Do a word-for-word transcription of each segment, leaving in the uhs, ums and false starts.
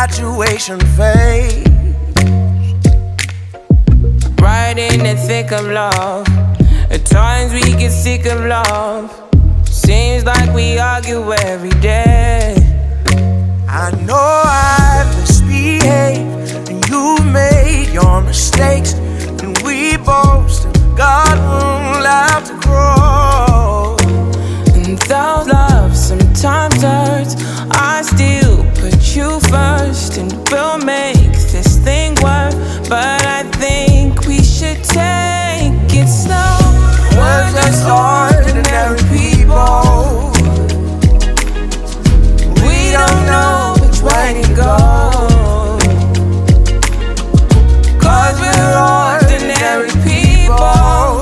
infatuation fades. Right in the thick of love. At times we get sick of love. Seems like we argue every day. I know I've misbehaved, and you've made your mistakes, and we both still got room left to grow. And though love sometimes hurts, I still put you first, and we'll make this thing work. But I think we should take it slow. We're just ordinary people. We don't know which way to go, 'cause we're ordinary people.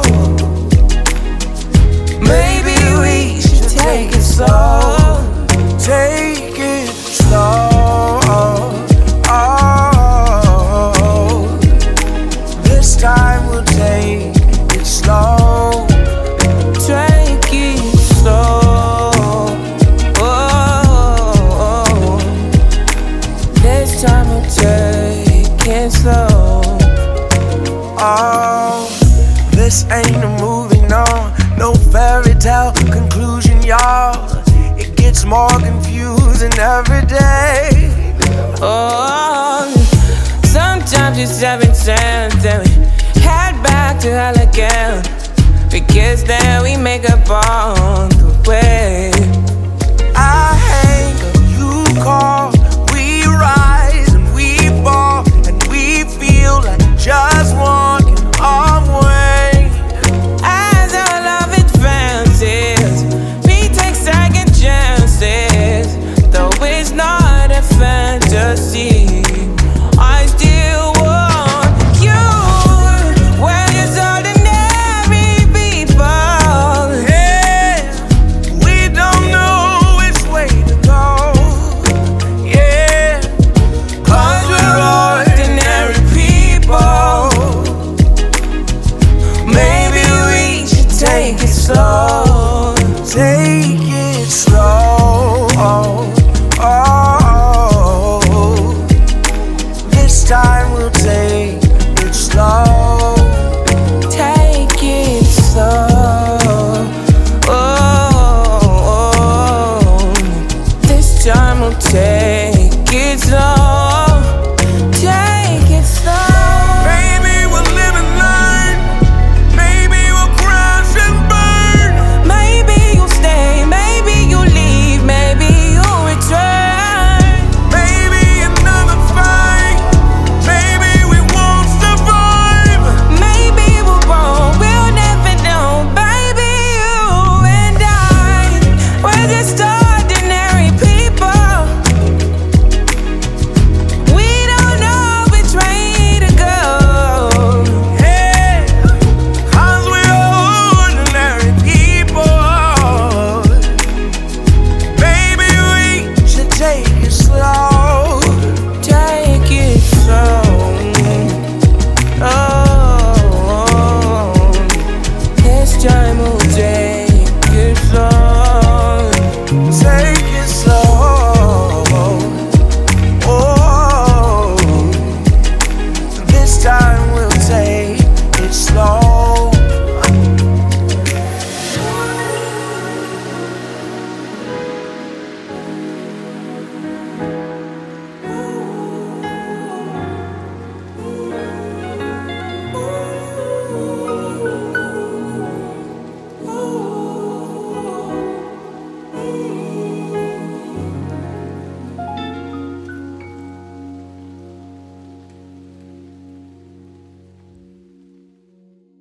Maybe we should take it slow. Take it slow. Oh, this time we'll take it slow. Take it slow. Oh, this time we'll take it slow. Oh, this ain't a movie, no, no fairy tale conclusion, y'all. It gets more confusing every day. Oh, sometimes it's seven cents and we head back to hell again. Because then we make up on the way. I hang up, you call.